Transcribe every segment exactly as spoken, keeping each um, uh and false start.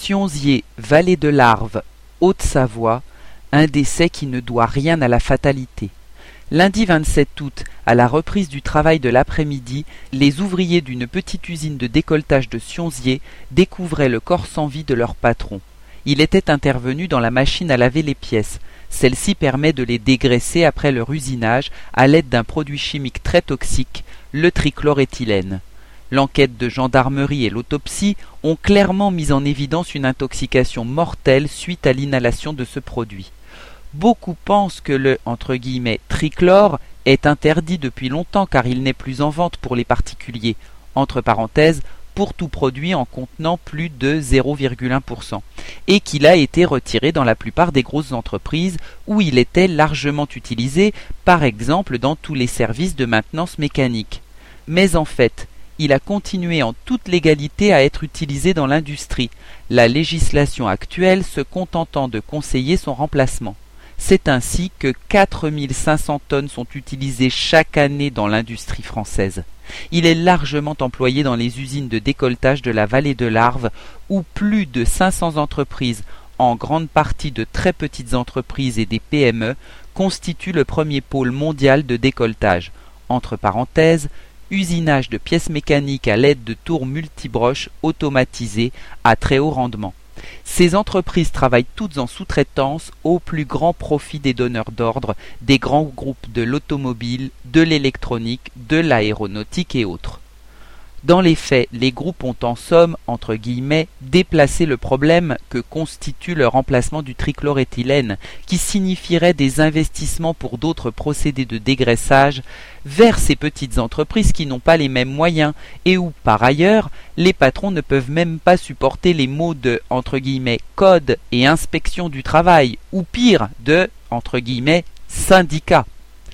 Sionzier, vallée de l'Arve, Haute-Savoie, un décès qui ne doit rien à la fatalité. Lundi vingt-sept août, à la reprise du travail de l'après-midi, les ouvriers d'une petite usine de décolletage de Sionzier découvraient le corps sans vie de leur patron. Il était intervenu dans la machine à laver les pièces. Celle-ci permet de les dégraisser après leur usinage à l'aide d'un produit chimique très toxique, le trichloréthylène. L'enquête de gendarmerie et l'autopsie ont clairement mis en évidence une intoxication mortelle suite à l'inhalation de ce produit. Beaucoup pensent que le entre guillemets, trichlore est interdit depuis longtemps car il n'est plus en vente pour les particuliers, entre parenthèses, pour tout produit en contenant plus de zéro virgule un pour cent, et qu'il a été retiré dans la plupart des grosses entreprises où il était largement utilisé, par exemple dans tous les services de maintenance mécanique. Mais en fait, il a continué en toute légalité à être utilisé dans l'industrie, la législation actuelle se contentant de conseiller son remplacement. C'est ainsi que quatre mille cinq cents tonnes sont utilisées chaque année dans l'industrie française. Il est largement employé dans les usines de décolletage de la vallée de l'Arve, où plus de cinq cents entreprises, en grande partie de très petites entreprises et des P M E, constituent le premier pôle mondial de décolletage. Entre parenthèses, usinage de pièces mécaniques à l'aide de tours multibroches automatisées à très haut rendement. Ces entreprises travaillent toutes en sous-traitance au plus grand profit des donneurs d'ordre, des grands groupes de l'automobile, de l'électronique, de l'aéronautique et autres. Dans les faits, les groupes ont en somme, entre guillemets, déplacé le problème que constitue le remplacement du trichloréthylène, qui signifierait des investissements pour d'autres procédés de dégraissage, vers ces petites entreprises qui n'ont pas les mêmes moyens et où, par ailleurs, les patrons ne peuvent même pas supporter les mots de, entre guillemets, code et inspection du travail, ou pire, de, entre guillemets, syndicat.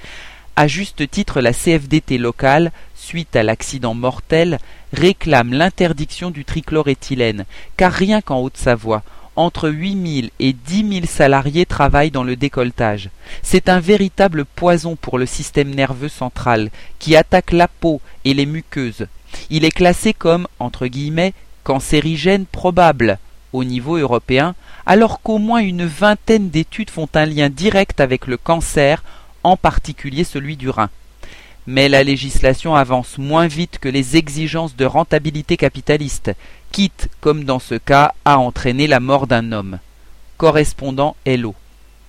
À juste titre, la C F D T locale, suite à l'accident mortel, réclame l'interdiction du trichloréthylène, car rien qu'en Haute-Savoie, entre huit mille et dix mille salariés travaillent dans le décolletage. C'est un véritable poison pour le système nerveux central, qui attaque la peau et les muqueuses. Il est classé comme, entre guillemets, cancérigène probable au niveau européen, alors qu'au moins une vingtaine d'études font un lien direct avec le cancer, en particulier celui du rein. Mais la législation avance moins vite que les exigences de rentabilité capitaliste, quitte, comme dans ce cas, à entraîner la mort d'un homme. Correspondant Hello.